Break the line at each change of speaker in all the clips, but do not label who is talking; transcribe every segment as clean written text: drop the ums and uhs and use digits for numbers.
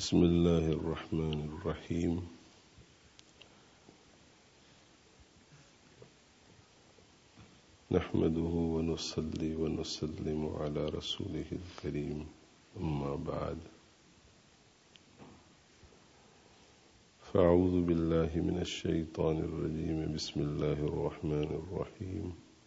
بسم الله الرحمن الرحيم نحمده ونصلي ونسلم على رسوله الكريم أما بعد فأعوذ بالله من الشيطان الرجيم بسم الله الرحمن الرحيم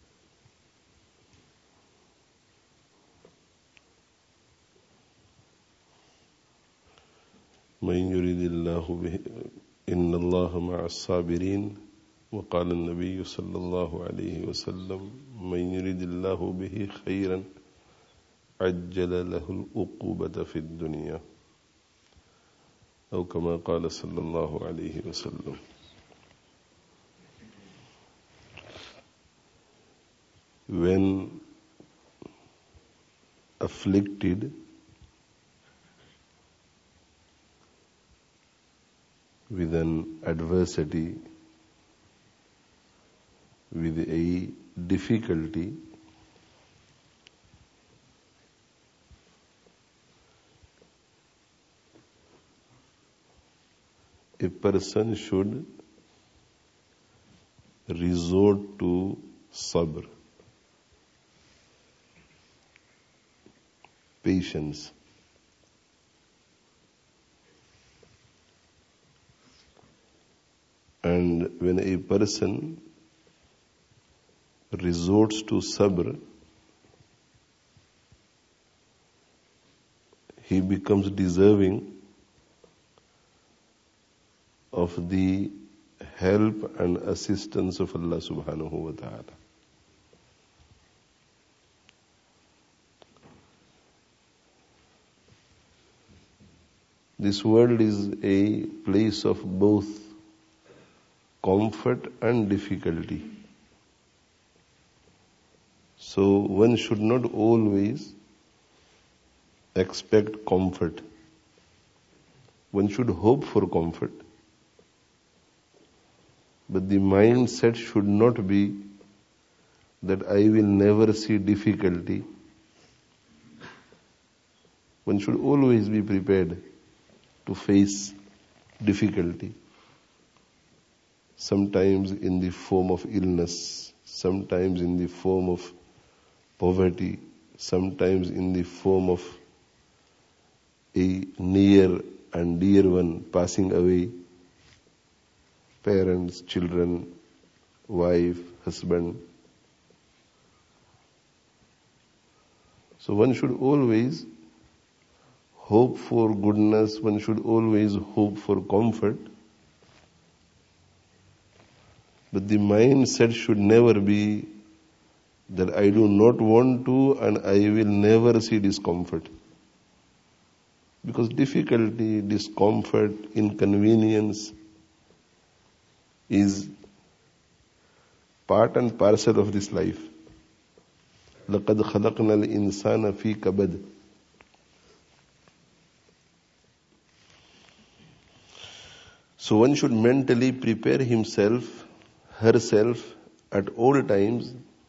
من يريد الله به إن الله مع الصابرين وقال النبي صلى الله عليه وسلم من يريد الله به خيرا عجل له العقوبة في الدنيا أو كما قال صلى الله عليه وسلم. When afflicted with an adversity, with a difficulty, a person should resort to sabr, patience. And when a person resorts to sabr, he becomes deserving of the help and assistance of Allah subhanahu wa ta'ala. This world is a place of both comfort and difficulty. So one should not always expect comfort. One should hope for comfort. But the mindset should not be that I will never see difficulty. One should always be prepared to face difficulty. Sometimes in the form of illness, sometimes in the form of poverty, sometimes in the form of a near and dear one passing away, parents, children, wife, husband. So one should always hope for goodness, one should always hope for comfort. But the mindset should never be that I do not want to and I will never see discomfort. Because difficulty, discomfort, inconvenience is part and parcel of this life. لَقَدْ خَلَقْنَا الْإِنسَانَ فِي كَبَدٍ. So one should mentally prepare himself, herself at all times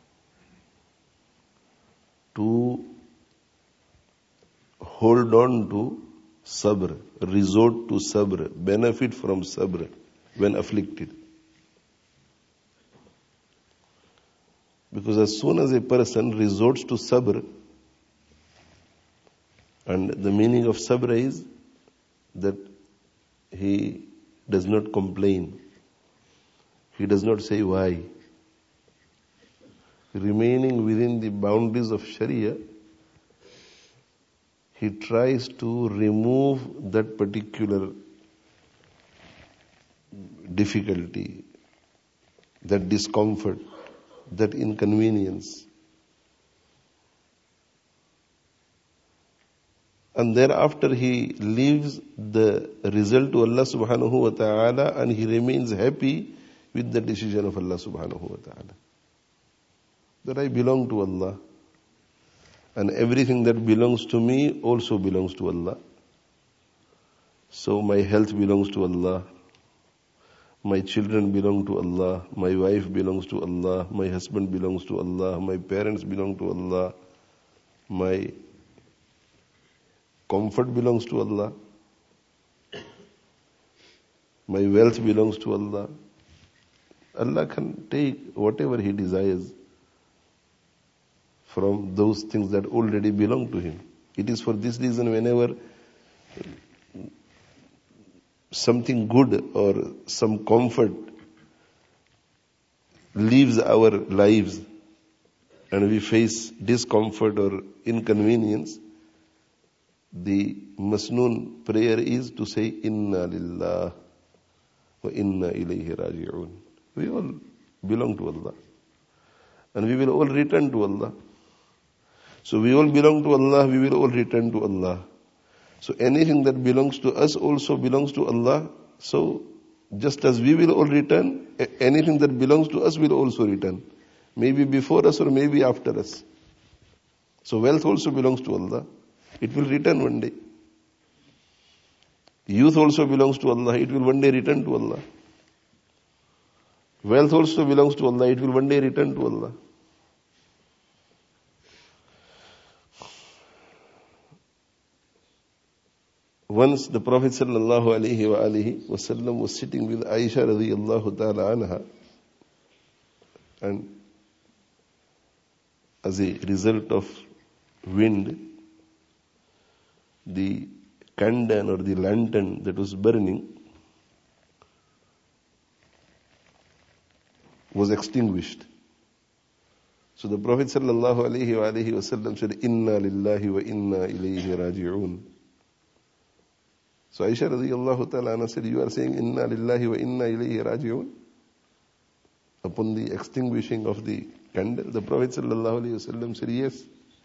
to hold on to sabr, resort to sabr, benefit from sabr when afflicted. Because as soon as a person resorts to sabr, and the meaning of sabr is that he does not complain. He does not say why. Remaining within the boundaries of Sharia, he tries to remove that particular difficulty, that discomfort, that inconvenience. And thereafter he leaves the result to Allah subhanahu wa ta'ala and he remains happy with the decision of Allah subhanahu wa ta'ala. That I belong to Allah. And everything that belongs to me also belongs to Allah. So my health belongs to Allah. My children belong to Allah. My wife belongs to Allah. My husband belongs to Allah. My parents belong to Allah. My comfort belongs to Allah. my wealth belongs to Allah. Allah can take whatever He desires from those things that already belong to Him. It is for this reason whenever something good or some comfort leaves our lives and we face discomfort or inconvenience, the masnoon prayer is to say, Inna lillah wa inna ilayhi raji'un. We all belong to Allah. And we will all return to Allah. So we all belong to Allah, we will all return to Allah. So anything that belongs to us also belongs to Allah. So just as we will all return, anything that belongs to us will also return. Maybe before us or maybe after us. So wealth also belongs to Allah. It will return one day. Youth also belongs to Allah. It will one day return to Allah. Wealth also belongs to Allah. It will one day return to Allah. Once the Prophet sallallahu alaihi wasallam was sitting with Aisha radiyallahu ta'ala anha, and as a result of wind, the candle or the lantern that was burning was extinguished. So the Prophet sallallahu alaihi wasallam said, Inna lillahi wa inna ilayhi raji'un. So Aisha radiyallahu ta'ala anha said, you are saying Inna lillahi wa inna ilayhi raji'un? Upon the extinguishing of the candle, the Prophet sallallahu alaihi wasallam said, yes.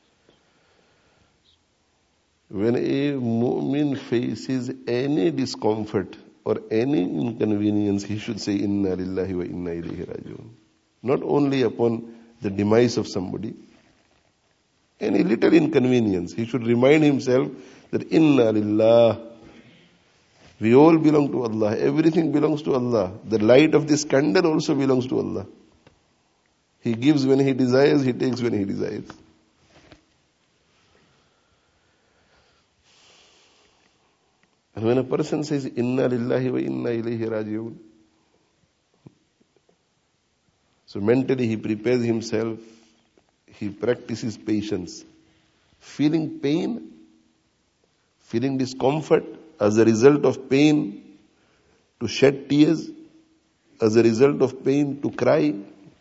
When a mu'min faces any discomfort or any inconvenience, he should say Inna lillahi wa inna ilayhi raji'un. Not only upon the demise of somebody, any little inconvenience, he should remind himself that Inna lillah. We all belong to Allah. Everything belongs to Allah. The light of this candle also belongs to Allah. He gives when He desires, He takes when He desires. And when a person says, Inna lillahi wa inna ilayhi raji'un, so mentally he prepares himself, he practices patience. Feeling pain, feeling discomfort, as a result of pain, to shed tears, as a result of pain, to cry.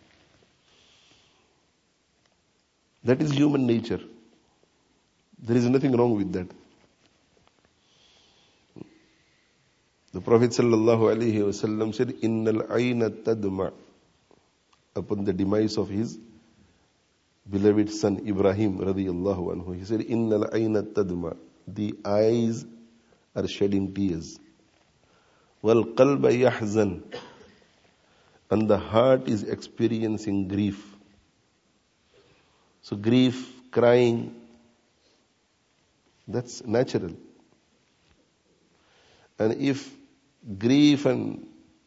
That is human nature. There is nothing wrong with that. The Prophet sallallahu alaihi wasallam said, Innal ayna tadma, upon the demise of his beloved son Ibrahim radiyallahu anhu. He said, Innal ayna tadma, the eyes are shedding tears. Wal qalba yahzan, and the heart is experiencing grief. So grief, crying, that's natural. And if grief and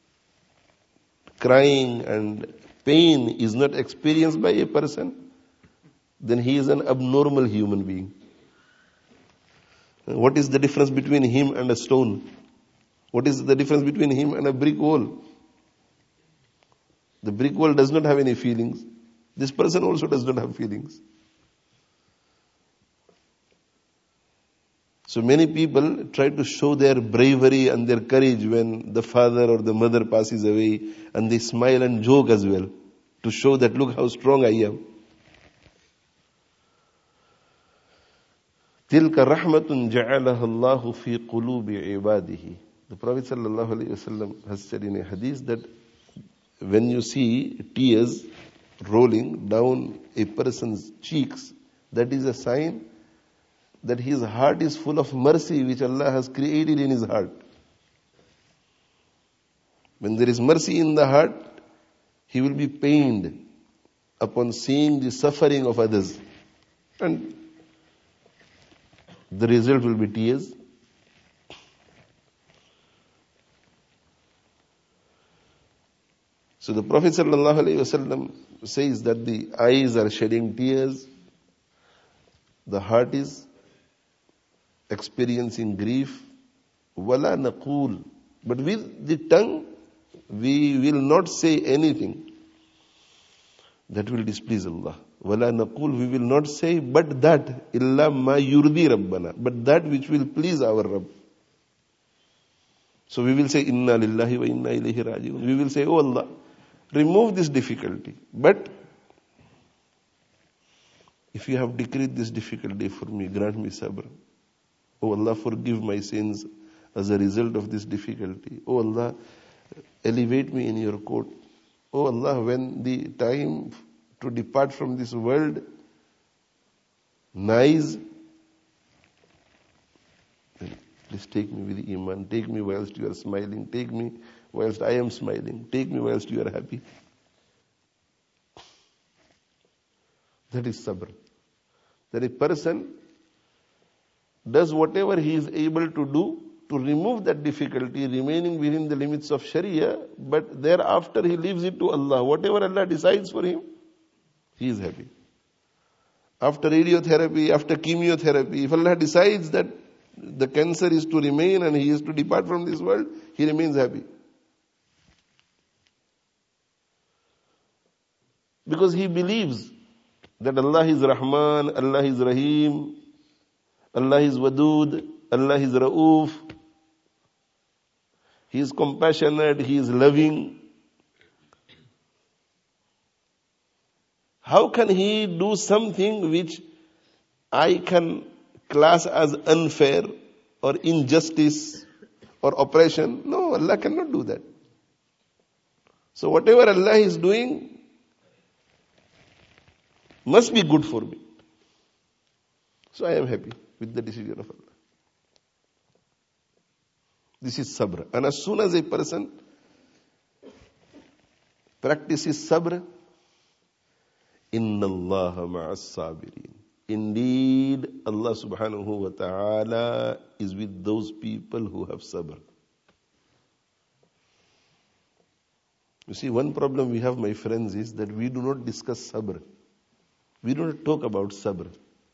crying and pain is not experienced by a person, then he is an abnormal human being. What is the difference between him and a stone? What is the difference between him and a brick wall? The brick wall does not have any feelings. This person also does not have feelings. So many people try to show their bravery and their courage when the father or the mother passes away, and they smile and joke as well to show that, look how strong I am. تِلْكَ رَحْمَةٌ جَعَلَهَا اللَّهُ فِي قُلُوبِ عِبَادِهِ. The Prophet ﷺ has said in a hadith that when you see tears rolling down a person's cheeks, that is a sign that his heart is full of mercy which Allah has created in his heart. When there is mercy in the heart, he will be pained upon seeing the suffering of others. And the result will be tears. So the Prophet ﷺ says that the eyes are shedding tears, the heart is experiencing grief. وَلَا نَقُولُ, But with the tongue, we will not say anything that will displease Allah. وَلَا نَقُولُ, we will not say but that, إِلَّا مَا يُرْضِي رَبَّنَا, but that which will please our Rabb. So we will say, Inna lillahi wa inna ilayhi raji'un. We will say, oh Allah, remove this difficulty. But if you have decreed this difficulty for me, grant me sabr. Oh Allah, forgive my sins as a result of this difficulty. Oh Allah, elevate me in your court. Oh Allah, when the time to depart from this world nigh, please take me with Iman. Take me whilst you are smiling. Take me whilst I am smiling. Take me whilst you are happy. That is sabr. That a person does whatever he is able to do to remove that difficulty, remaining within the limits of Sharia, but thereafter he leaves it to Allah. Whatever Allah decides for him, he is happy. After radiotherapy, after chemotherapy, if Allah decides that the cancer is to remain and he is to depart from this world, he remains happy. Because he believes that Allah is Rahman, Allah is Rahim, Allah is Wadud, Allah is Ra'uf. He is compassionate, He is loving. How can He do something which I can class as unfair or injustice or oppression? No, Allah cannot do that. So whatever Allah is doing must be good for me. So I am happy with the decision of Allah. This is sabr. And as soon as a person practices sabr, inna Allah ma'as sabirin. Indeed, Allah subhanahu wa ta'ala is with those people who have sabr. You see, one problem we have, my friends, is that we do not discuss sabr. We do not talk about sabr.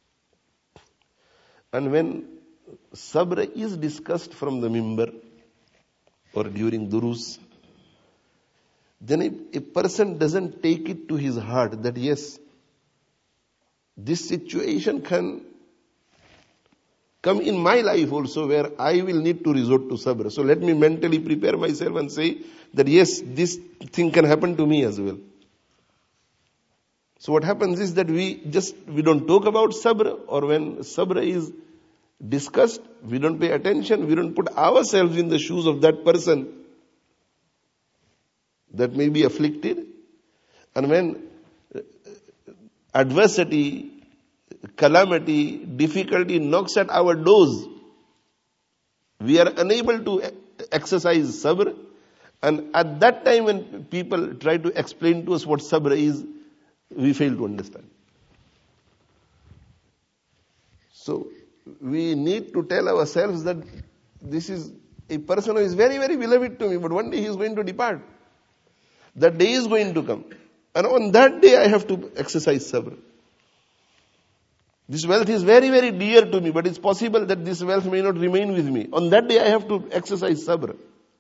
And when sabr is discussed from the mimbar or during durus, then a person doesn't take it to his heart that yes, this situation can come in my life also where I will need to resort to sabr. So let me mentally prepare myself and say that yes, this thing can happen to me as well. So what happens is that we don't talk about sabr, or when sabr is discussed, we don't pay attention, we don't put ourselves in the shoes of that person that may be afflicted. And when adversity, calamity, difficulty knocks at our doors, we are unable to exercise sabr. And at that time when people try to explain to us what sabr is, we fail to understand. So we need to tell ourselves that this is a person who is very, very beloved to me, but one day he is going to depart. That day is going to come. And on that day I have to exercise sabr. This wealth is very, very dear to me, but it's possible that this wealth may not remain with me. On that day I have to exercise sabr.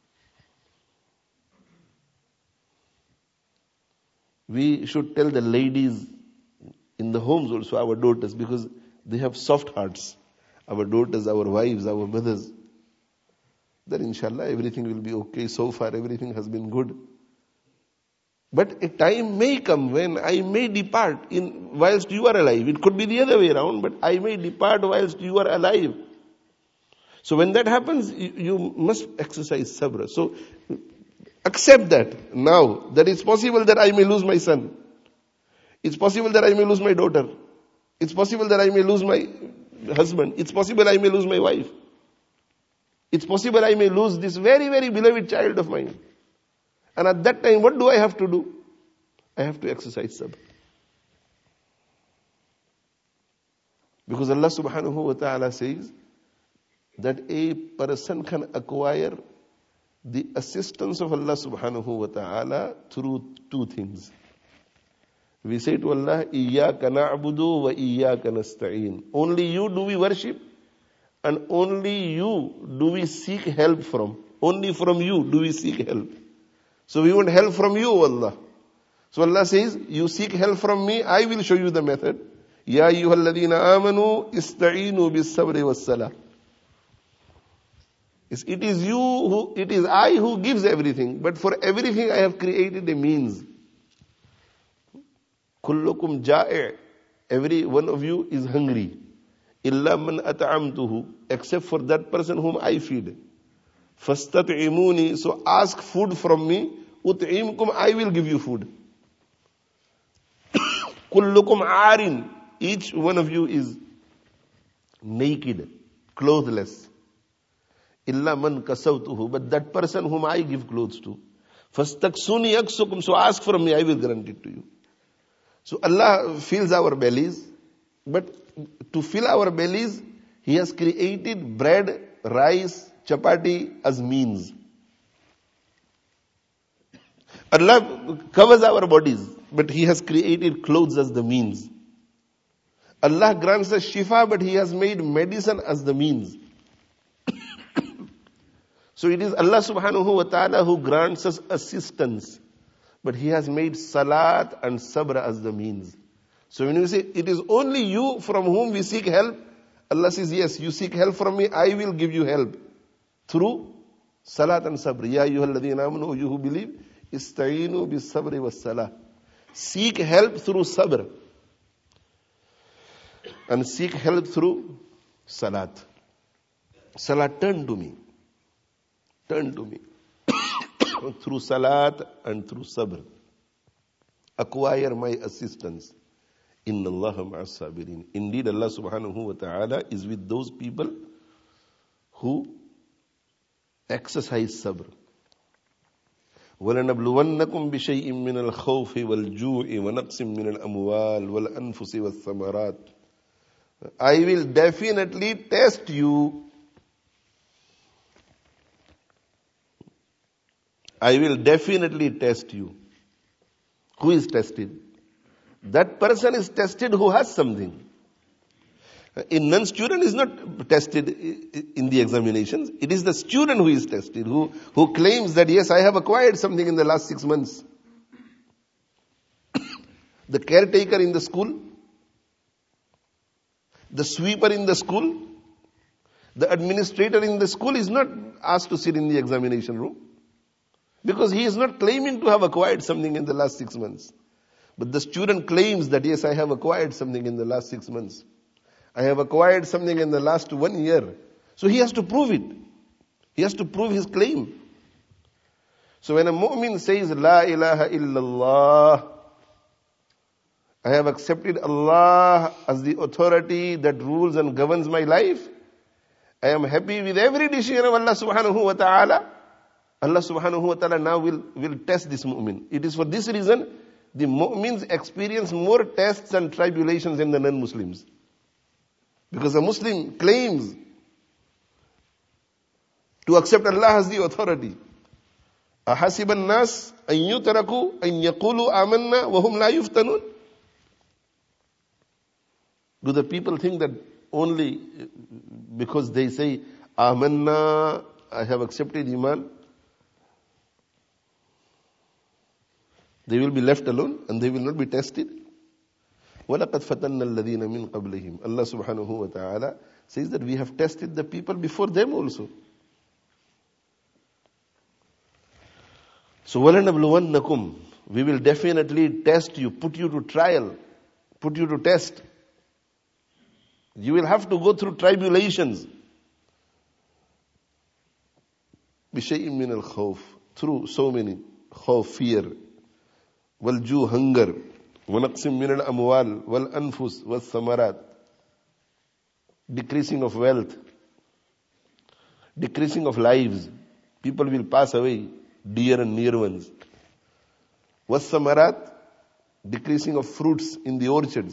We should tell the ladies in the homes also, our daughters, because they have soft hearts. Our daughters, our wives, our mothers. That inshallah everything will be okay. So far everything has been good. But a time may come when I may depart whilst you are alive. It could be the other way around, but I may depart whilst you are alive. So when that happens, you must exercise sabr. So accept that now, that it's possible that I may lose my son. It's possible that I may lose my daughter. It's possible that I may lose my husband. It's possible I may lose my wife. It's possible I may lose this very, very beloved child of mine. And at that time, what do I have to do? I have to exercise sabr. Because Allah subhanahu wa ta'ala says that a person can acquire the assistance of Allah subhanahu wa ta'ala through two things. We say to Allah, Iyyaka na'budu wa iyyaka nasta'een. Only you do we worship, and only you do we seek help from. Only from you do we seek help. So we want help from you, O Allah. So Allah says, you seek help from me, I will show you the method. Ya ayyuhalladhina amanu ista'inu bis sabri was salah. It is I who gives everything, but for everything I have created a means. Kullukum ja'i'. Every one of you is hungry. Illa man at'amtuhu. Except for that person whom I feed. Fastat'imuni. So ask food from me. Ut'imkum. I will give you food. Kullukum arin. Each one of you is naked, clothless. Illa man kasawtuhu. But that person whom I give clothes to. Fastaksuni yaksukum. So ask from me, I will grant it to you. So Allah fills our bellies, but to fill our bellies, He has created bread, rice, chapati as means. Allah covers our bodies, but He has created clothes as the means. Allah grants us shifa, but He has made medicine as the means. So it is Allah subhanahu wa ta'ala who grants us assistance, but He has made salat and sabr as the means. So when you say, it is only you from whom we seek help, Allah says, yes, you seek help from me, I will give you help. Through salat and sabr. Ya ayyuhalladhina amanu, you who believe, ista'inu bis sabri was salah. Seek help through sabr. And seek help through salat. Salat, turn to me. Turn to me. Through salat and through sabr. Acquire my assistance. Inna Allaha ma'as sabirin. Indeed, Allah subhanahu wa ta'ala is with those people who exercise sabr. وَلَنَبْلُوَنَّكُمْ بِشَيْءٍ مِّنَ الْخَوْفِ وَالْجُوعِ وَنَقْصٍ مِّنَ الْأَمْوَالِ وَالْأَنفُسِ وَالثَّمَرَاتِ. I will definitely test you. I will definitely test you. Who is tested? That person is tested who has something. A non-student is not tested in the examinations. It is the student who is tested, who claims that, yes, I have acquired something in the last 6 months. The caretaker in the school, the sweeper in the school, the administrator in the school is not asked to sit in the examination room. Because he is not claiming to have acquired something in the last 6 months. But the student claims that, yes, I have acquired something in the last 6 months. I have acquired something in the last 1 year. So he has to prove it. He has to prove his claim. So when a mu'min says, La ilaha illallah, I have accepted Allah as the authority that rules and governs my life. I am happy with every decision of Allah subhanahu wa ta'ala. Allah subhanahu wa ta'ala now will test this mu'min. It is for this reason the mu'mins experience more tests and tribulations than the non-Muslims. Because a Muslim claims to accept Allah as the authority. أَحَسِبَ النَّاسِ أَن يُتْرَكُوا أَن يَقُولُوا آمَنَّا وَهُمْ لَا يُفْتَنُونَ. Do the people think that only because they say, Amanna, I have accepted Iman, they will be left alone and they will not be tested? وَلَقَدْ فَتَنَّ الَّذِينَ مِنْ قَبْلِهِمْ. Allah subhanahu wa ta'ala says that we have tested the people before them also. So وَلَنَبْلُوَنَّكُمْ. We will definitely test you, put you to trial, put you to test. You will have to go through tribulations. بِشَيْءٍ مِّنَ الْخَوْفِ. Through so many. Khawf, fear. وَالْجُوء, hunger. وَنَقْصٍ مِّنَ الْأَمْوَالِ وَالْأَنفُسِ وَالثَّمَرَاتِ. Decreasing of wealth. Decreasing of lives. People will pass away, dear and near ones. وَالثَّمَرَاتِ. Decreasing of fruits in the orchards.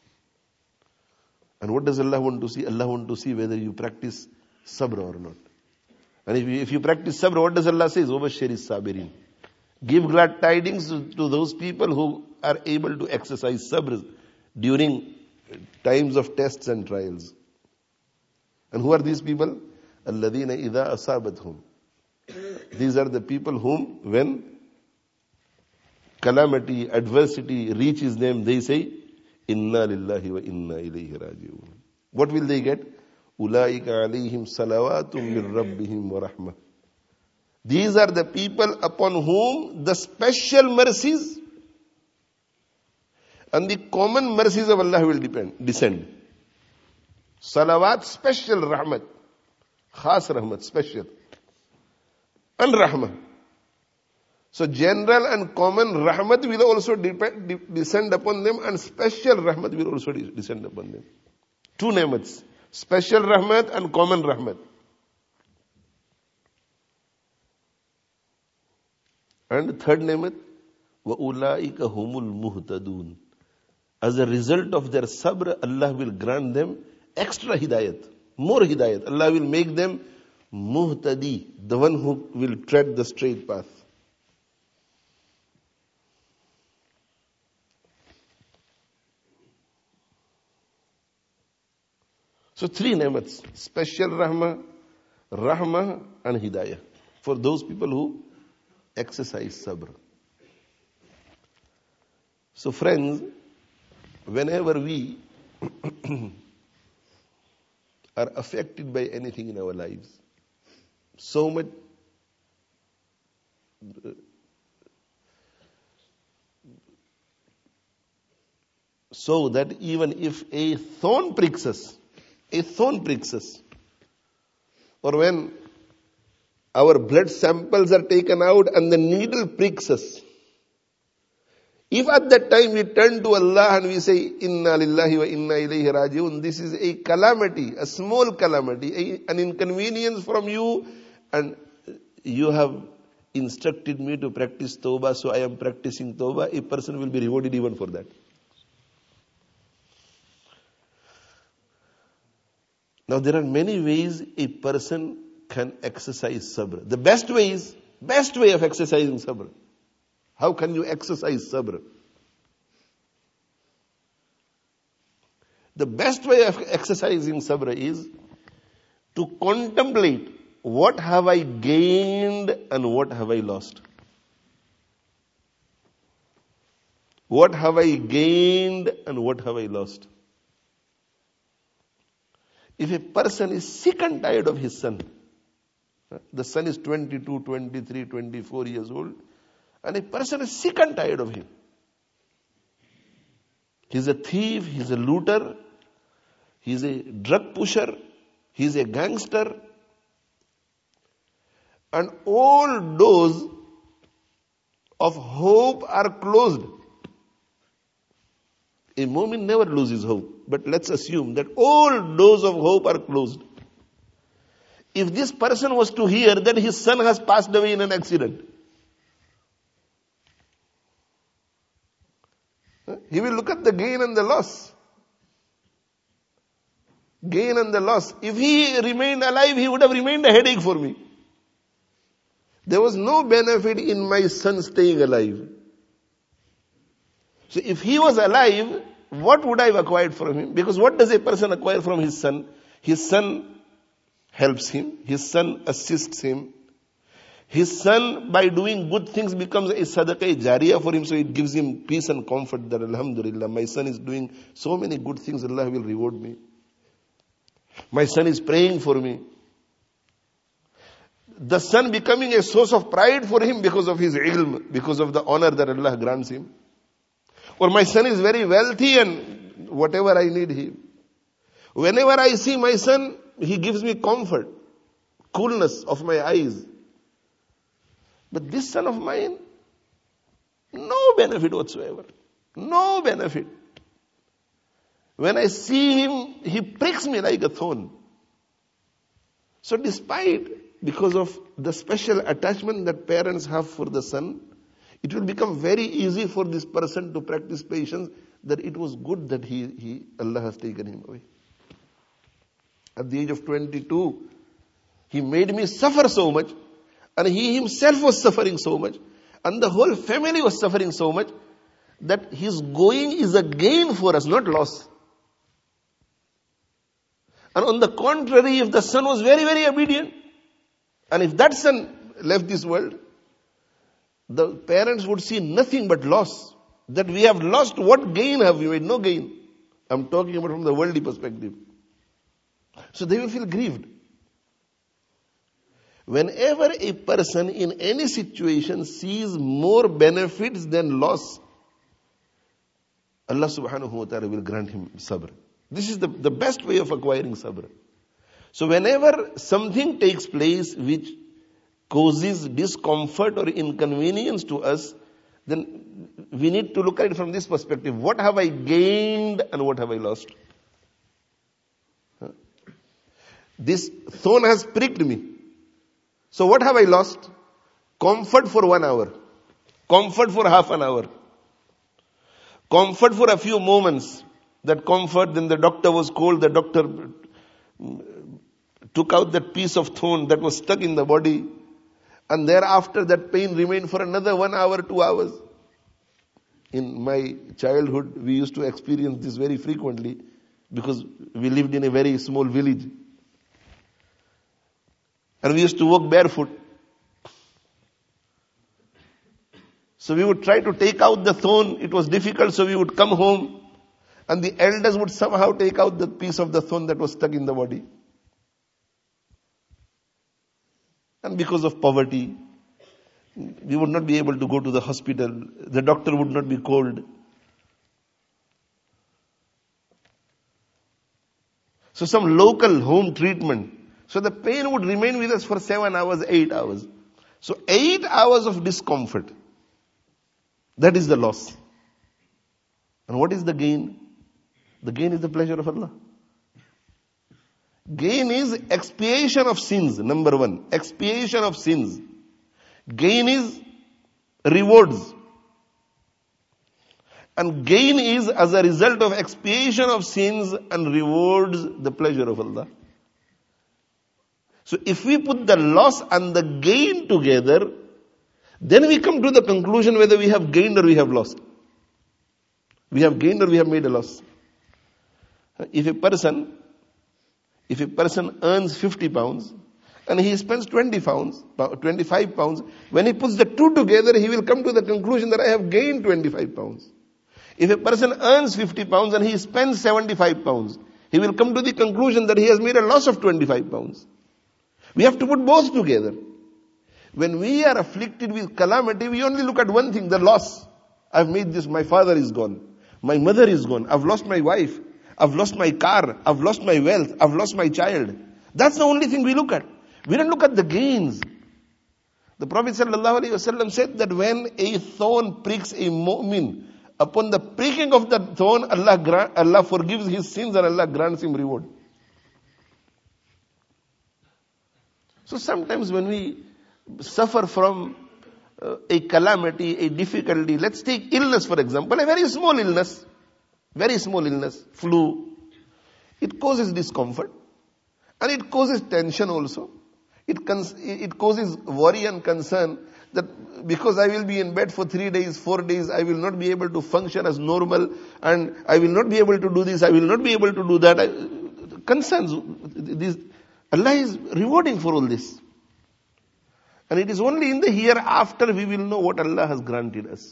And what does Allah want to see? Allah wants to see whether you practice sabr or not. And if you practice sabr, what does Allah say? وَبَشِّرِ الصَّابِرِينَ. Give glad tidings to those people who are able to exercise sabr during times of tests and trials. And who are these people? الَّذِينَ إِذَا أَصَابَتْهُمْ These are the people whom, when calamity, adversity reaches them, they say, Inna lillahi wa inna ilayhi raji'un. What will they get? Ulaika alayhim salawatum min rabbihim wa rahmah. These are the people upon whom the special mercies and the common mercies of Allah will descend. Salawat, special rahmat. Khas rahmat, special. And rahmah. So general and common rahmat will also descend upon them, and special rahmat will also descend upon them. Two nemats. Special rahmat and common rahmat. And third nemat, وَأُولَٰئِكَ هُمُ الْمُهْتَدُونَ. As a result of their sabr, Allah will grant them extra hidayat, more hidayat. Allah will make them muhtadi, the one who will tread the straight path. So three nemats, special rahmah, rahmah and hidayah, for those people who exercise sabr. So friends, whenever we are affected by anything in our lives, so much so that even if a thorn pricks us, or when our blood samples are taken out and the needle pricks us, if at that time we turn to Allah and we say, Inna lillahi wa inna ilayhi raji'un, this is a calamity, a small calamity, an inconvenience from you, and you have instructed me to practice tawbah, so I am practicing tawbah, a person will be rewarded even for that. Now there are many ways a person can exercise sabr. The best way of exercising sabr. How can you exercise sabr? The best way of exercising sabr is to contemplate, what have I gained and what have I lost? What have I gained and what have I lost? If a person is sick and tired of his son, the son is 22, 23, 24 years old, and a person is sick and tired of him. He's a thief, he's a looter, he's a drug pusher, he's a gangster, and all doors of hope are closed. A mu'min never loses hope, but let's assume that all doors of hope are closed. If this person was to hear that his son has passed away in an accident, he will look at the gain and the loss. Gain and the loss. If he remained alive, he would have remained a headache for me. There was no benefit in my son staying alive. So if he was alive, what would I have acquired from him? Because what does a person acquire from his son? His son helps him. His son assists him. His son, by doing good things, becomes a sadaqah jariyah for him, so it gives him peace and comfort that alhamdulillah, my son is doing so many good things, Allah will reward me. My son is praying for me. The son becoming a source of pride for him because of his ilm, because of the honor that Allah grants him. Or my son is very wealthy and whatever I need him. Whenever I see my son, he gives me comfort, coolness of my eyes. But this son of mine, no benefit whatsoever. No benefit. When I see him, he pricks me like a thorn. So because of the special attachment that parents have for the son, it will become very easy for this person to practice patience, that it was good that Allah has taken him away. At the age of 22, he made me suffer so much, and he himself was suffering so much, and the whole family was suffering so much, that his going is a gain for us, not loss. And on the contrary, if the son was very, very obedient, and if that son left this world, the parents would see nothing but loss. That we have lost, what gain have we made? No gain. I'm talking about from the worldly perspective. So they will feel grieved. Whenever a person in any situation sees more benefits than loss, Allah subhanahu wa ta'ala will grant him sabr. This is the best way of acquiring sabr. So whenever something takes place which causes discomfort or inconvenience to us, then we need to look at it from this perspective. What have I gained and what have I lost? This thorn has pricked me. So what have I lost? Comfort for 1 hour. Comfort for half an hour. Comfort for a few moments. That comfort, then the doctor was called, the doctor took out that piece of thorn that was stuck in the body. And thereafter that pain remained for another 1 hour, 2 hours. In my childhood, we used to experience this very frequently because we lived in a very small village. And we used to walk barefoot. So we would try to take out the thorn. It was difficult, so we would come home. And the elders would somehow take out the piece of the thorn that was stuck in the body. And because of poverty, we would not be able to go to the hospital. The doctor would not be called. So some local home treatment. So the pain would remain with us for 7 hours, 8 hours. So 8 hours of discomfort. That is the loss. And what is the gain? The gain is the pleasure of Allah. Gain is expiation of sins, number one. Expiation of sins. Gain is rewards. And gain is as a result of expiation of sins and rewards the pleasure of Allah. So if we put the loss and the gain together, then we come to the conclusion whether we have gained or we have lost. We have gained or we have made a loss. If a person earns 50 pounds and he spends 25 pounds, when he puts the two together, he will come to the conclusion that I have gained 25 pounds. If a person earns 50 pounds and he spends 75 pounds, he will come to the conclusion that he has made a loss of 25 pounds. We have to put both together. When we are afflicted with calamity, we only look at one thing, the loss. I've made this, my father is gone. My mother is gone. I've lost my wife. I've lost my car. I've lost my wealth. I've lost my child. That's the only thing we look at. We don't look at the gains. The Prophet ﷺ said that when a thorn pricks a mu'min, upon the pricking of the thorn, Allah forgives his sins and Allah grants him reward. So sometimes when we suffer from a calamity, a difficulty, let's take illness for example, a very small illness, flu, it causes discomfort and it causes tension also. It causes worry and concern that because I will be in bed for 3 days, 4 days, I will not be able to function as normal and I will not be able to do this, I will not be able to do that. Concerns. Allah is rewarding for all this. And it is only in the hereafter we will know what Allah has granted us.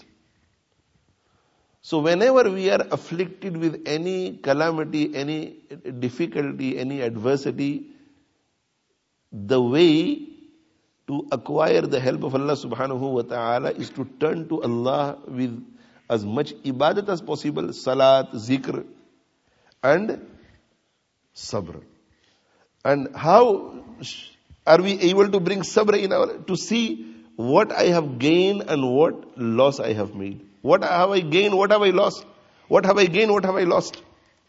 So whenever we are afflicted with any calamity, any difficulty, any adversity, the way to acquire the help of Allah subhanahu wa ta'ala is to turn to Allah with as much ibadat as possible, salat, zikr, and sabr. And how are we able to bring sabr to see what I have gained and what loss I have made? What have I gained? What have I lost? What have I gained? What have I lost?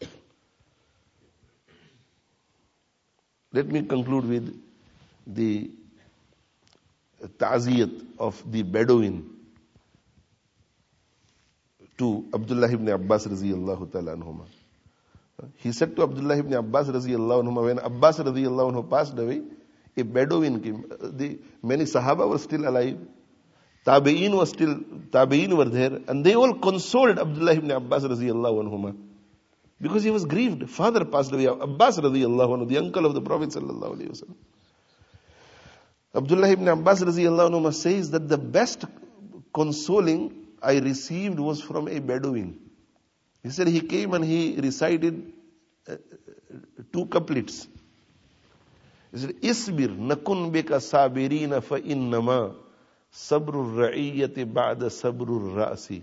Let me conclude with the ta'ziyat of the Bedouin to Abdullah ibn Abbas radiyallahu ta'ala anhuma. He said to Abdullah ibn Abbas radiyallahu anhuma, when Abbas radiyallahu anhu passed away, a Bedouin came. Many Sahaba were still alive. Tabi'in were there, and they all consoled Abdullah ibn Abbas radiyallahu anhuma because he was grieved. Father passed away. Abbas radiyallahu anhu, the uncle of the Prophet sallallahu alaihi wasallam. Abdullah ibn Abbas radiyallahu anhu says that the best consoling I received was from a Bedouin. He said he came and he recited 2 couplets. He said, Isbir nakun bika sabirina fa innama sabrur ra'iyyati ba'da sabrur ra'si.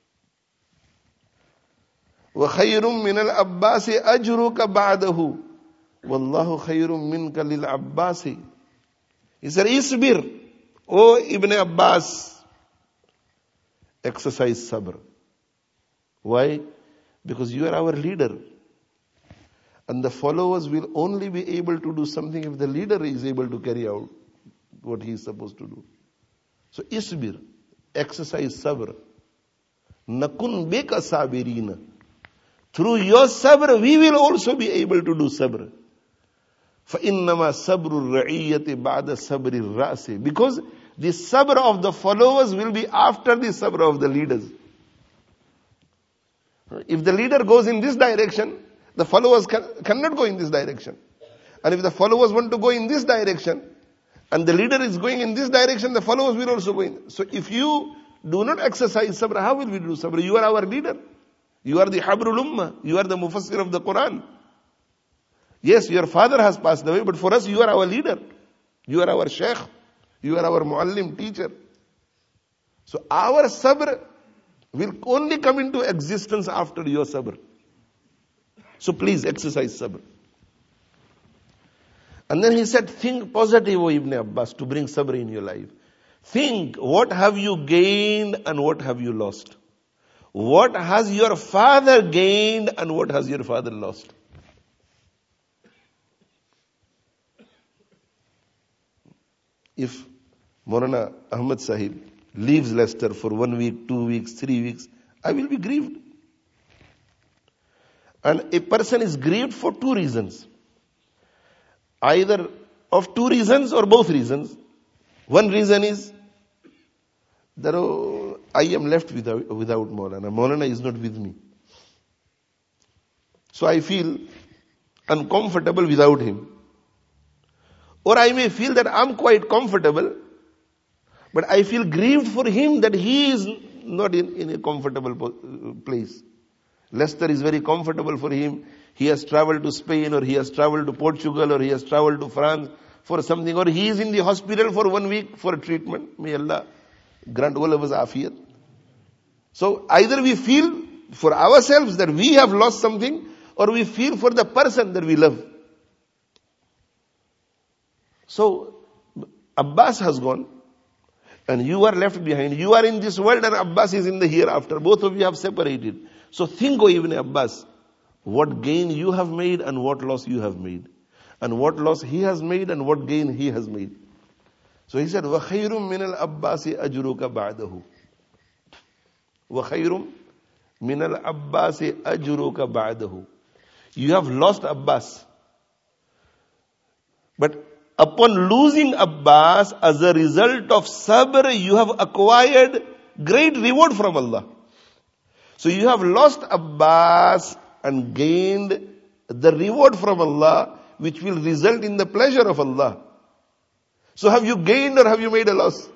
Wa khayrum min al-Abbasi ajruka ba'dahu. Wallahu khayrum minka lil-Abbasi. He said, Isbir, O Ibn Abbas, exercise sabr. Why? Because you are our leader. And the followers will only be able to do something if the leader is able to carry out what he is supposed to do. So isbir, exercise sabr. Nakun beka sabirina. Through your sabr, we will also be able to do sabr. فَإِنَّمَا صَبْرُ الرَّعِيَّةِ بَعْدَ صَبْرِ الرَّأْسِ. Because the sabr of the followers will be after the sabr of the leaders. If the leader goes in this direction, the followers cannot go in this direction. And if the followers want to go in this direction, and the leader is going in this direction, the followers will also go in. So if you do not exercise sabr, how will we do sabr? You are our leader. You are the Habrul Ummah. You are the Mufassir of the Quran. Yes, your father has passed away, but for us, you are our leader. You are our Shaykh. You are our Muallim, teacher. So our sabr will only come into existence after your sabr. So please exercise sabr. And then he said, think positive, O Ibn Abbas, to bring sabr in your life. Think, what have you gained and what have you lost? What has your father gained and what has your father lost? If Maulana Ahmad Sahib leaves Leicester for 1 week, 2 weeks, 3 weeks, I will be grieved. And a person is grieved for 2 reasons. Either of 2 reasons or both reasons. One reason is that I am left without Maulana. Maulana is not with me. So I feel uncomfortable without him. Or I may feel that I'm quite comfortable, but I feel grieved for him that he is not in a comfortable place. Leicester is very comfortable for him. He has traveled to Spain, or he has traveled to Portugal, or he has traveled to France for something, or he is in the hospital for 1 week for a treatment. May Allah grant all of us afiyat. So either we feel for ourselves that we have lost something, or we feel for the person that we love. So Abbas has gone, and you are left behind. You are in this world and Abbas is in the hereafter. Both of you have separated. So think, O Ibn Abbas, what gain you have made and what loss you have made. And what loss he has made and what gain he has made. So he said, وَخَيْرٌ مِنَ الْأَبَّاسِ أَجْرُكَ بَعْدَهُ. وَخَيْرٌ مِنَ الْأَبَّاسِ أَجْرُكَ بَعْدَهُ. You have lost Abbas. But upon losing Abbas, as a result of sabr, you have acquired great reward from Allah. So you have lost Abbas and gained the reward from Allah, which will result in the pleasure of Allah. So have you gained or have you made a loss?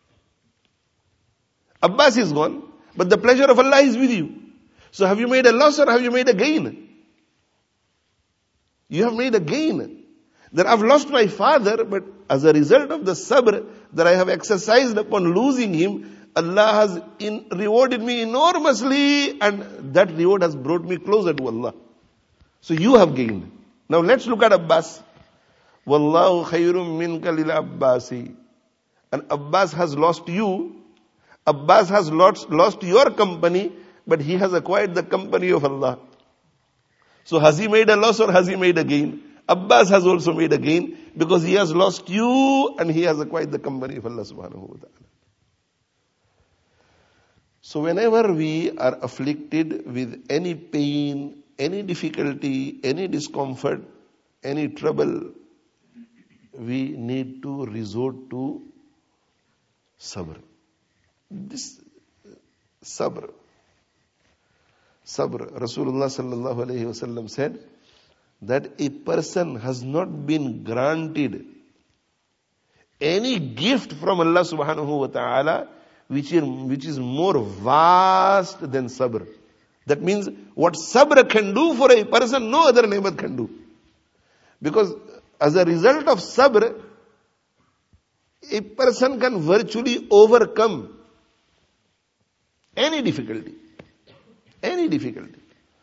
Abbas is gone, but the pleasure of Allah is with you. So have you made a loss or have you made a gain? You have made a gain. That I've lost my father, but as a result of the sabr that I have exercised upon losing him, Allah has rewarded me enormously, and that reward has brought me closer to Allah. So you have gained. Now let's look at Abbas. Wallahu khayrum minka lil Abbasi. And Abbas has lost you. Abbas has lost your company, but he has acquired the company of Allah. So has he made a loss or has he made a gain? Abbas has also made a gain because he has lost you and he has acquired the company of Allah subhanahu wa ta'ala. So whenever we are afflicted with any pain, any difficulty, any discomfort, any trouble, we need to resort to sabr. This sabr. Sabr. Rasulullah sallallahu alayhi wa sallam said that a person has not been granted any gift from Allah subhanahu wa ta'ala which is more vast than sabr. That means what sabr can do for a person, no other ne'mat can do. Because as a result of sabr, a person can virtually overcome any difficulty. Any difficulty.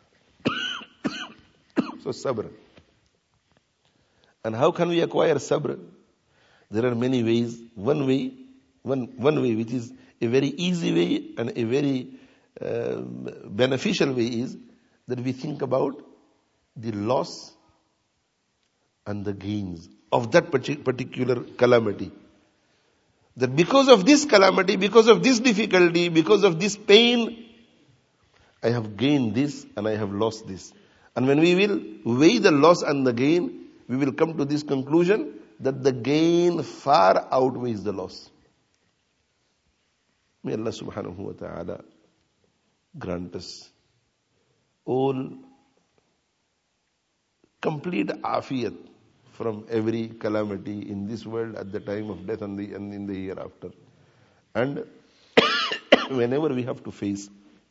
So sabr. And how can we acquire sabr? There are many ways. One way which is a very easy way and a very beneficial way is that we think about the loss and the gains of that particular calamity. That because of this calamity, because of this difficulty, because of this pain, I have gained this and I have lost this. And when we will weigh the loss and the gain, we will come to this conclusion that the gain far outweighs the loss. May Allah subhanahu wa ta'ala grant us all complete afiyat from every calamity in this world at the time of death and in the hereafter. And whenever we have to face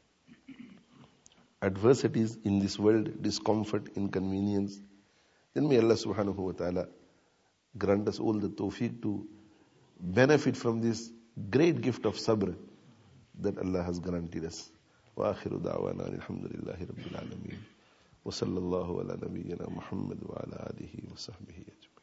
adversities in this world, discomfort, inconvenience, then may Allah subhanahu wa ta'ala grant us all the tawfiq to benefit from this great gift of sabr that Allah has granted us. Wa akhiru da'wana alhamdulillahi rabbil alameen. Wa sallallahu ala nabiyyina Muhammad wa ala alihi wa sahbihi ajma'in.